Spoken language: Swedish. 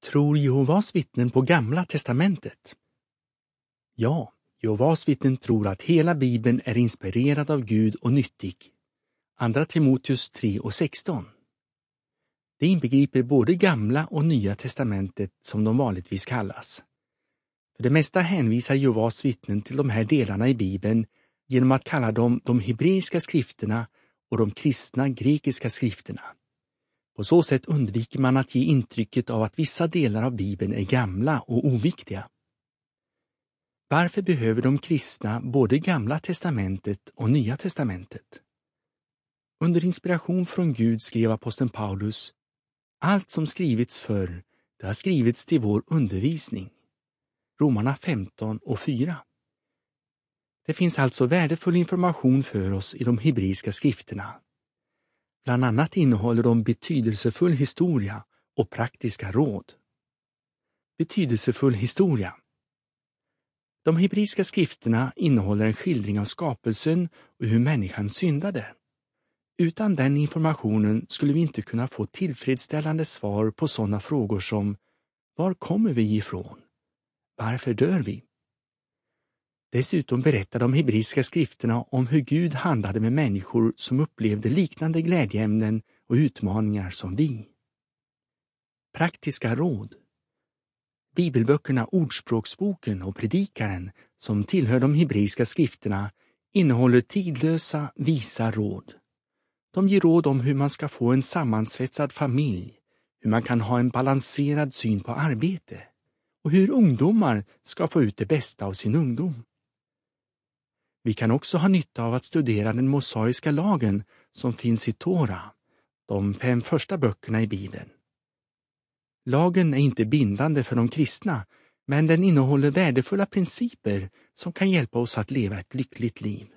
Tror Jehovas vittnen på Gamla testamentet? Ja, Jehovas vittnen tror att hela Bibeln är inspirerad av Gud och nyttig. Andra Timoteus 3:16. Det inbegriper både Gamla och Nya testamentet som de vanligtvis kallas. För det mesta hänvisar Jehovas vittnen till de här delarna i Bibeln genom att kalla dem de hebreiska skrifterna och de kristna grekiska skrifterna. På så sätt undviker man att ge intrycket av att vissa delar av Bibeln är gamla och oviktiga. Varför behöver de kristna både Gamla testamentet och Nya testamentet? Under inspiration från Gud skrev aposteln Paulus: allt som skrivits förr, det har skrivits till vår undervisning. Romarna 15:4. Det finns alltså värdefull information för oss i de hebreiska skrifterna. Bland annat innehåller de betydelsefull historia och praktiska råd. Betydelsefull historia. De hebreiska skrifterna innehåller en skildring av skapelsen och hur människan syndade. Utan den informationen skulle vi inte kunna få tillfredsställande svar på sådana frågor som: var kommer vi ifrån? Varför dör vi? Dessutom berättar de hebreiska skrifterna om hur Gud handlade med människor som upplevde liknande glädjeämnen och utmaningar som vi. Praktiska råd. Bibelböckerna Ordspråksboken och Predikaren, som tillhör de hebreiska skrifterna, innehåller tidlösa, visa råd. De ger råd om hur man ska få en sammansvetsad familj, hur man kan ha en balanserad syn på arbete och hur ungdomar ska få ut det bästa av sin ungdom. Vi kan också ha nytta av att studera den mosaiska lagen som finns i Tora, de 5 första böckerna i Bibeln. Lagen är inte bindande för de kristna, men den innehåller värdefulla principer som kan hjälpa oss att leva ett lyckligt liv.